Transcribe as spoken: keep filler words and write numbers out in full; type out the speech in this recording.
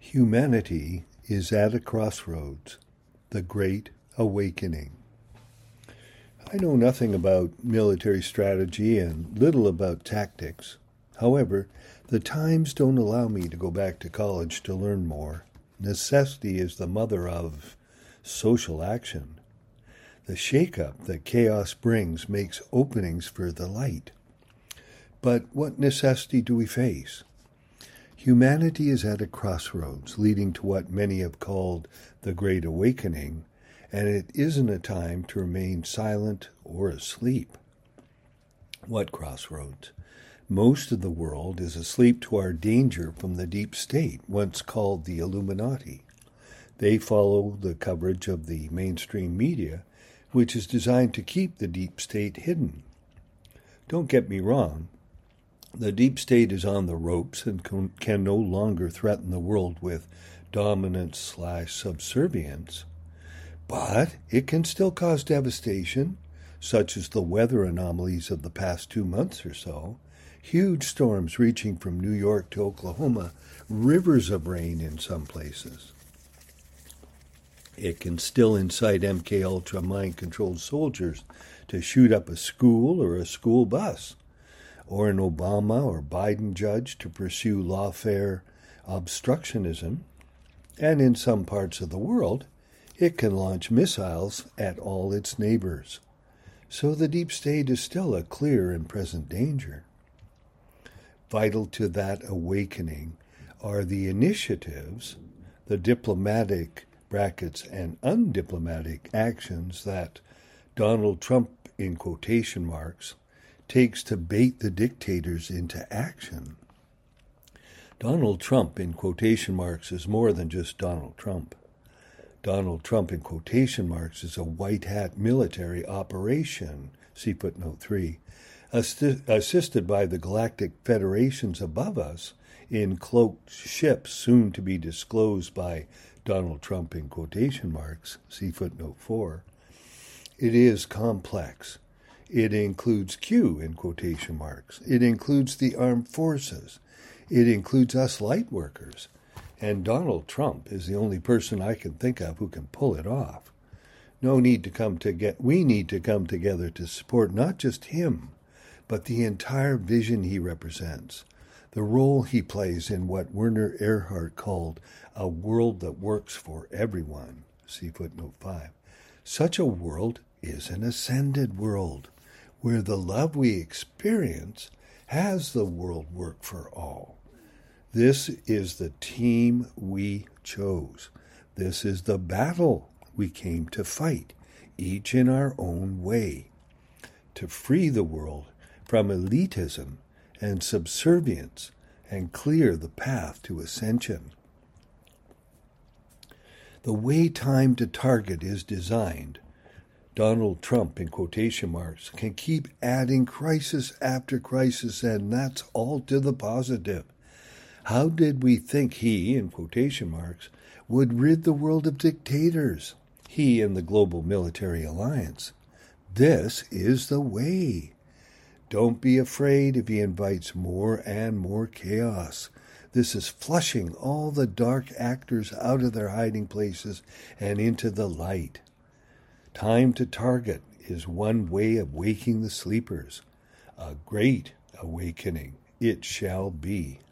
Humanity is at a crossroads, the Great Awakening. I know nothing about military strategy and little about tactics. However, the times don't allow me to go back to college to learn more. Necessity is the mother of social action. The shake-up that chaos brings makes openings for the light. But what necessity do we face? Humanity is at a crossroads leading to what many have called the Great Awakening, and it isn't a time to remain silent or asleep. What crossroads? Most of the world is asleep to our danger from the deep state, once called the Illuminati. They follow the coverage of the mainstream media, which is designed to keep the deep state hidden. Don't get me wrong. The deep state is on the ropes and can no longer threaten the world with dominance slash subservience. But it can still cause devastation, such as the weather anomalies of the past two months or so, huge storms reaching from New York to Oklahoma, rivers of rain in some places. It can still incite M K Ultra mind-controlled soldiers to shoot up a school or a school bus, or an Obama or Biden judge to pursue lawfare obstructionism, and in some parts of the world, it can launch missiles at all its neighbors. So the deep state is still a clear and present danger. Vital to that awakening are the initiatives, the diplomatic brackets and undiplomatic actions that Donald Trump, in quotation marks, takes to bait the dictators into action. Donald Trump, in quotation marks, is more than just Donald Trump. Donald Trump, in quotation marks, is a white hat military operation, see footnote three, assi- assisted by the galactic federations above us in cloaked ships soon to be disclosed by Donald Trump, in quotation marks, see footnote four. It is complex. It includes Q, in quotation marks. It includes the armed forces. It includes us light workers. And Donald Trump is the only person I can think of who can pull it off. No need to come to get, we need to come together to support not just him, but the entire vision he represents, the role he plays in what Werner Erhard called a world that works for everyone, see footnote five. Such a world is an ascended world, where the love we experience has the world work for all. This is the team we chose. This is the battle we came to fight, each in our own way, to free the world from elitism and subservience and clear the path to ascension. The way time to target is designed, Donald Trump, in quotation marks, can keep adding crisis after crisis, and that's all to the positive. How did we think he, in quotation marks, would rid the world of dictators? He and the global military alliance. This is the way. Don't be afraid if he invites more and more chaos. This is flushing all the dark actors out of their hiding places and into the light. Time to target is one way of waking the sleepers. A great awakening it shall be.